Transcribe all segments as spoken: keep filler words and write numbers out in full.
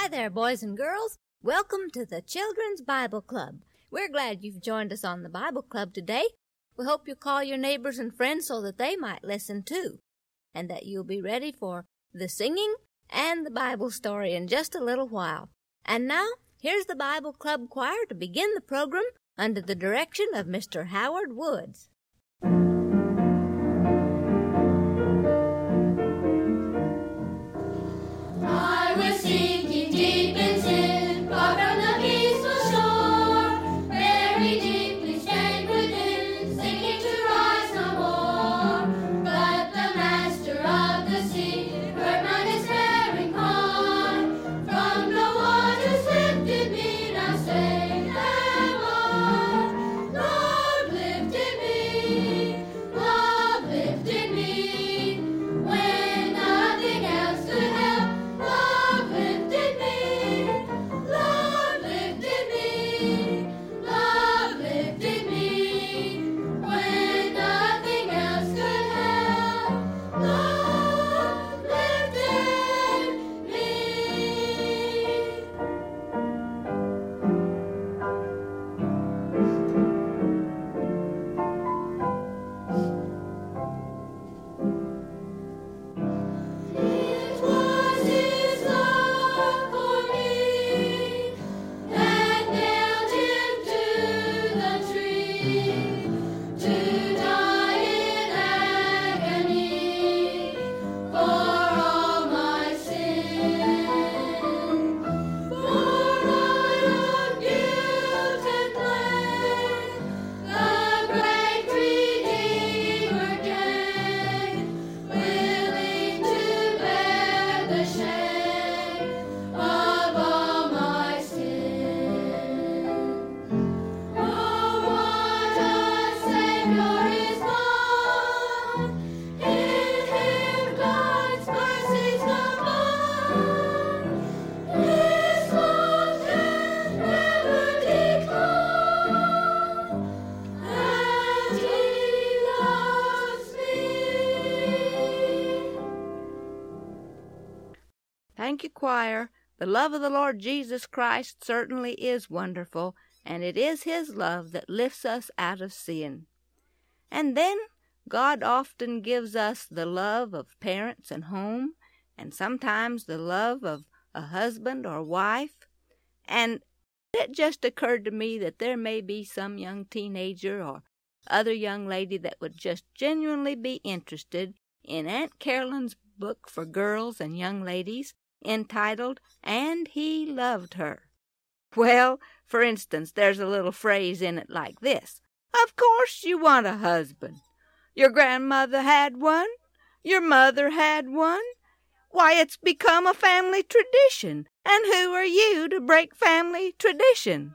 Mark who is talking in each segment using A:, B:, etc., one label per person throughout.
A: there, boys and girls. Welcome to the Children's Bible Club. We're glad you've joined us on the Bible Club today. We hope you'll call your neighbors and friends so that they might listen too, and that you'll be ready for the singing and the Bible story in just a little while. And now, here's the Bible Club Choir to begin the program under the direction of Mister Howard Woods.
B: I was sinking deep in sin, far from the peaceful shore, very deeply stained within, sinking to rise no more. But the master of the sea heard my despairing cry. From the waters lifted me, now saved am I. Lord lifted me, Lord lifted me, when nothing else could help. Lord lifted me, Lord lifted me, Lord lifted me, when nothing else could help. Lord lifted me. It was His love for me that nailed Him to the tree, to die in agony for all my sin. For my own guilt and blame, the great Redeemer came, willing to bear the shame of all my sin. Oh, what a Savior is mine! In Him God's mercies abide. His love can never decline, and He loves me.
C: Thank you, choir. The love of the Lord Jesus Christ certainly is wonderful, and it is His love that lifts us out of sin. And then God often gives us the love of parents and home, and sometimes the love of a husband or wife. And it just occurred to me that there may be some young teenager or other young lady that would just genuinely be interested in Aunt Carolyn's book for girls and young ladies entitled, "And He Loved Her." Well, for instance, there's a little phrase in it like this. Of course you want a husband. Your grandmother had one. Your mother had one. Why, it's become a family tradition. And who are you to break family tradition?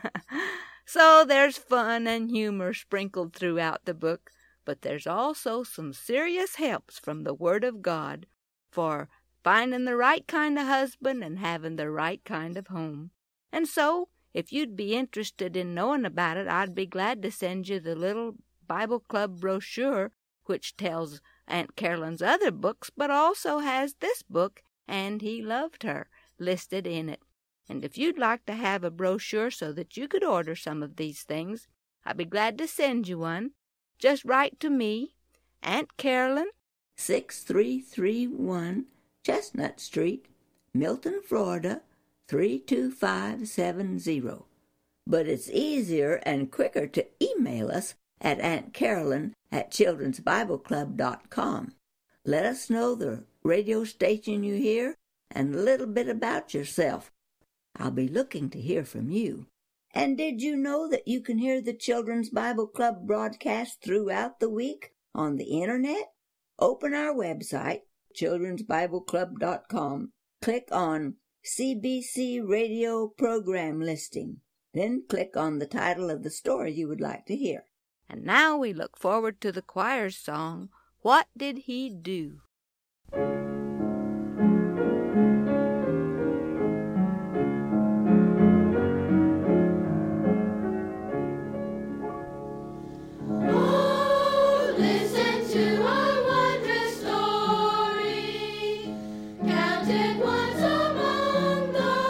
C: So there's fun and humor sprinkled throughout the book, but there's also some serious helps from the Word of God for finding the right kind of husband and having the right kind of home. And so, if you'd be interested in knowing about it, I'd be glad to send you the little Bible Club brochure, which tells Aunt Carolyn's other books, but also has this book, And He Loved Her, listed in it. And if you'd like to have a brochure so that you could order some of these things, I'd be glad to send you one. Just write to me, Aunt Carolyn,
D: six three three one Chestnut Street, Milton, Florida, three two five seven zero. But it's easier and quicker to email us at Aunt Carolyn at children's bible club dot com. Let us know the radio station you hear and a little bit about yourself. I'll be looking to hear from you. And did you know that you can hear the Children's Bible Club broadcast throughout the week on the Internet? Open our website, children's bible club dot com. Click on C B C Radio Program Listing. Then click on the title of the story you would like to hear.
C: And now we look forward to the choir's song, What Did He Do?
B: Oh, listen to our wondrous story, counted once among the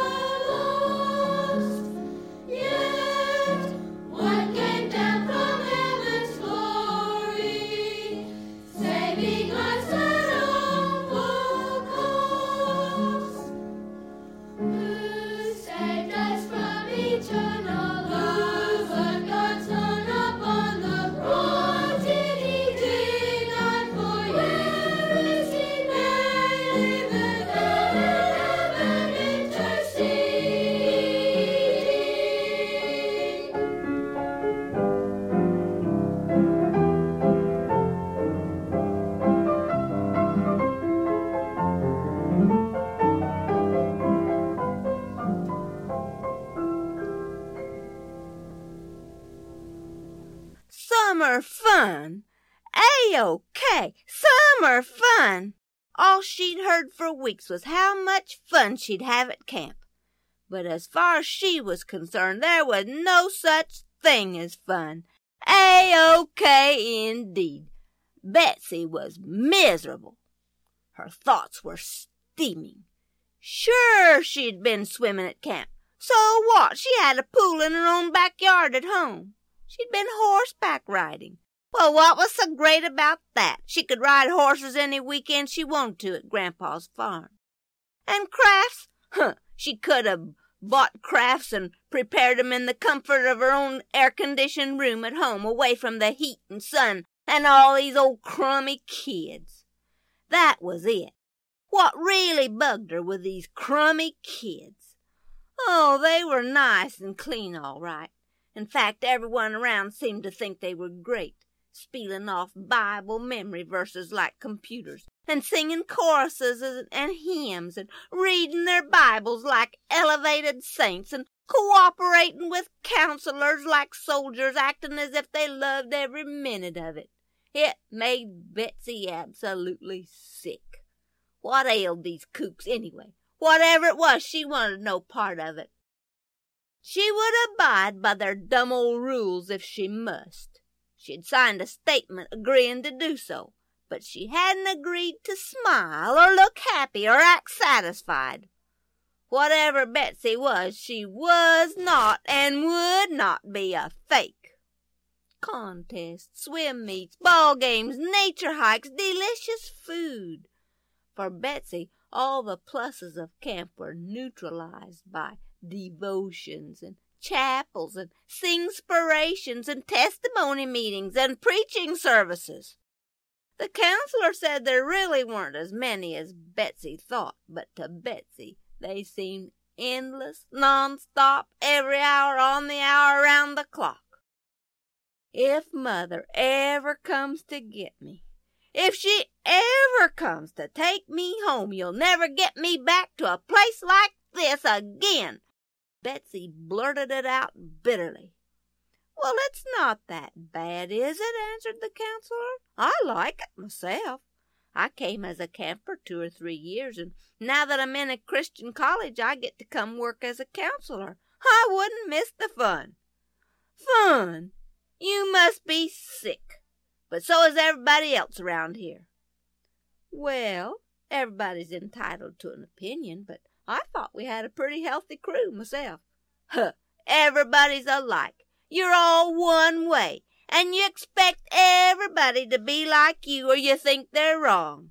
C: A-OK, summer fun. All she'd heard for weeks was how much fun she'd have at camp. But as far as she was concerned, there was no such thing as fun. A-OK indeed. Betsy was miserable. Her thoughts were steaming. Sure, she'd been swimming at camp. So what? She had a pool in her own backyard at home. She'd been horseback riding. Well, what was so great about that? She could ride horses any weekend she wanted to at Grandpa's farm. And crafts? Huh, she could have bought crafts and prepared 'em in the comfort of her own air-conditioned room at home, away from the heat and sun and all these old crummy kids. That was it. What really bugged her were these crummy kids. Oh, they were nice and clean all right. In fact, everyone around seemed to think they were great, spieling off Bible memory verses like computers, and singing choruses and hymns, and reading their Bibles like elevated saints, and cooperating with counselors like soldiers, acting as if they loved every minute of it. It made Betsy absolutely sick. What ailed these kooks anyway? Whatever it was, she wanted no part of it. She would abide by their dumb old rules if she must. She'd signed a statement agreeing to do so, but she hadn't agreed to smile or look happy or act satisfied. Whatever Betsy was, she was not and would not be a fake. Contests, swim meets, ball games, nature hikes, delicious food. For Betsy, all the pluses of camp were neutralized by devotions and chapels and singspirations and testimony meetings and preaching services. The counselor said there really weren't as many as Betsy thought, but to Betsy they seemed endless, non-stop, every hour on the hour, around the clock. If Mother ever comes to get me, if she ever comes to take me home, you'll never get me back to a place like this again. Betsy blurted it out bitterly. Well, it's not that bad, is it? Answered the counselor. I like it myself. I came as a camper two or three years, and now that I'm in a Christian college, I get to come work as a counselor. I wouldn't miss the fun. Fun? You must be sick. But so is everybody else around here. Well, everybody's entitled to an opinion, but I thought we had a pretty healthy crew myself. Huh, everybody's alike. You're all one way, and you expect everybody to be like you, or you think they're wrong.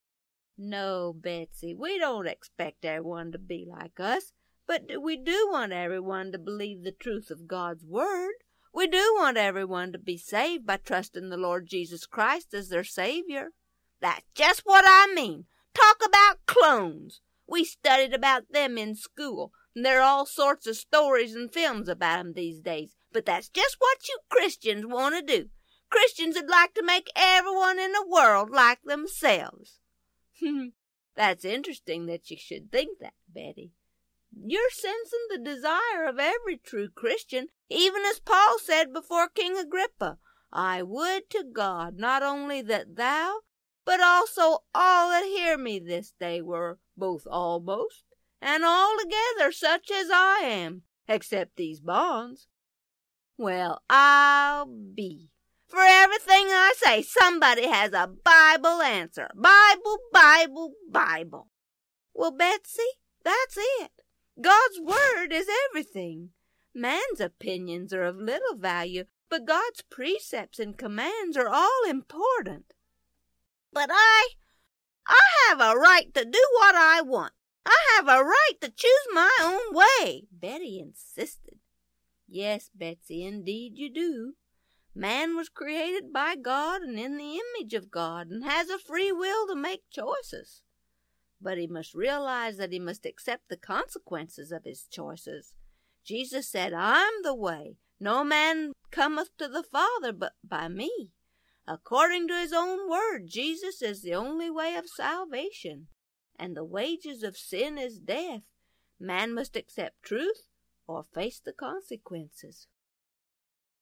C: No, Betsy, we don't expect everyone to be like us, but we do want everyone to believe the truth of God's Word. We do want everyone to be saved by trusting the Lord Jesus Christ as their Savior. That's just what I mean. Talk about clones. We studied about them in school, and there are all sorts of stories and films about them these days. But that's just what you Christians want to do. Christians would like to make everyone in the world like themselves. That's interesting that you should think that, Betty. You're sensing the desire of every true Christian, even as Paul said before King Agrippa, I would to God not only that thou, but also all that hear me this day were both almost and altogether such as I am, except these bonds. Well, I'll be. For everything I say, somebody has a Bible answer. Bible, Bible, Bible. Well, Betsy, that's it. God's Word is everything. Man's opinions are of little value, but God's precepts and commands are all important. But I, I have a right to do what I want. I have a right to choose my own way, Betty insisted. Yes, Betsy, indeed you do. Man was created by God and in the image of God and has a free will to make choices. But he must realize that he must accept the consequences of his choices. Jesus said, I'm the way. No man cometh to the Father but by me. According to his own word, Jesus is the only way of salvation, and the wages of sin is death. Man must accept truth or face the consequences.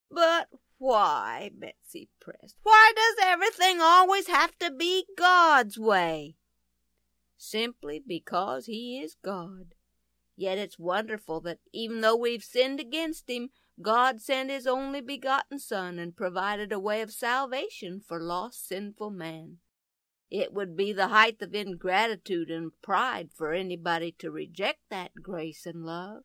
C: But why, Betsy pressed, why does everything always have to be God's way? Simply because He is God. Yet it's wonderful that even though we've sinned against Him, God sent His only begotten Son and provided a way of salvation for lost sinful man. It would be the height of ingratitude and pride for anybody to reject that grace and love.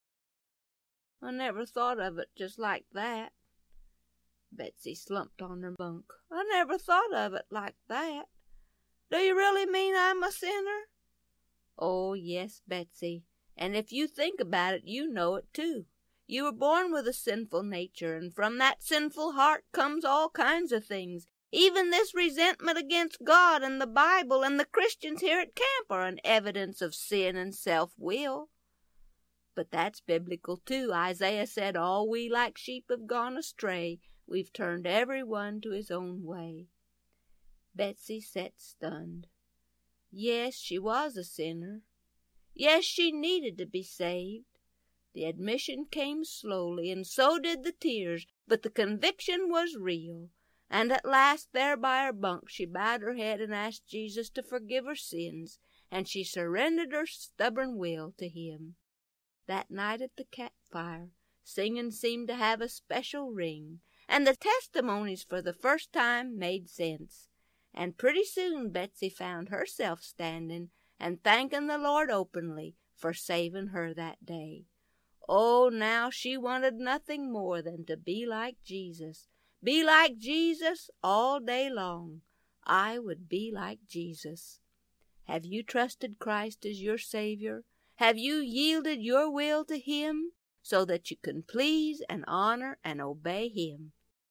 C: I never thought of it just like that. Betsy slumped on her bunk. I never thought of it like that. Do you really mean I'm a sinner? Oh, yes, Betsy. And if you think about it, you know it too. You were born with a sinful nature, and from that sinful heart comes all kinds of things. Even this resentment against God and the Bible and the Christians here at camp are an evidence of sin and self-will. But that's biblical too. Isaiah said, all we like sheep have gone astray. We've turned every one to his own way. Betsy sat stunned. Yes, she was a sinner. Yes, she needed to be saved. The admission came slowly, and so did the tears, but the conviction was real. And at last, there by her bunk, she bowed her head and asked Jesus to forgive her sins, and she surrendered her stubborn will to Him. That night at the campfire, singing seemed to have a special ring, and the testimonies for the first time made sense. And pretty soon Betsy found herself standing and thanking the Lord openly for saving her that day. Oh, now she wanted nothing more than to be like Jesus. Be like Jesus all day long. I would be like Jesus. Have you trusted Christ as your Savior? Have you yielded your will to Him so that you can please and honor and obey Him?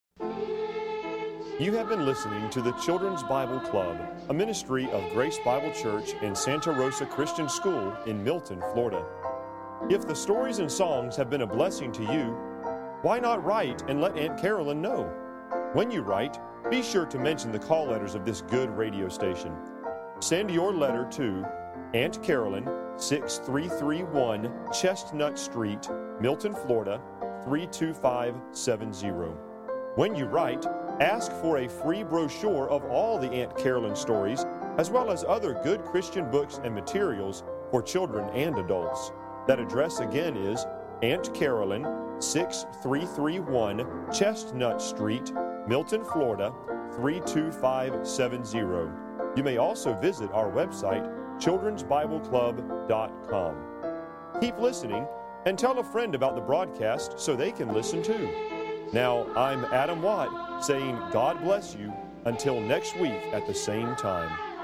E: You have been listening to the Children's Bible Club, a ministry of Grace Bible Church in Santa Rosa Christian School in Milton, Florida. If the stories and songs have been a blessing to you, why not write and let Aunt Carolyn know? When you write, be sure to mention the call letters of this good radio station. Send your letter to Aunt Carolyn, six three three one Chestnut Street, Milton, Florida, three two five seven zero. When you write, ask for a free brochure of all the Aunt Carolyn stories, as well as other good Christian books and materials for children and adults. That address again is Aunt Carolyn, six three three one Chestnut Street, Milton, Florida, three two five seven zero. You may also visit our website, children's bible club dot com. Keep listening and tell a friend about the broadcast so they can listen too. Now, I'm Adam Watt saying God bless you until next week at the same time.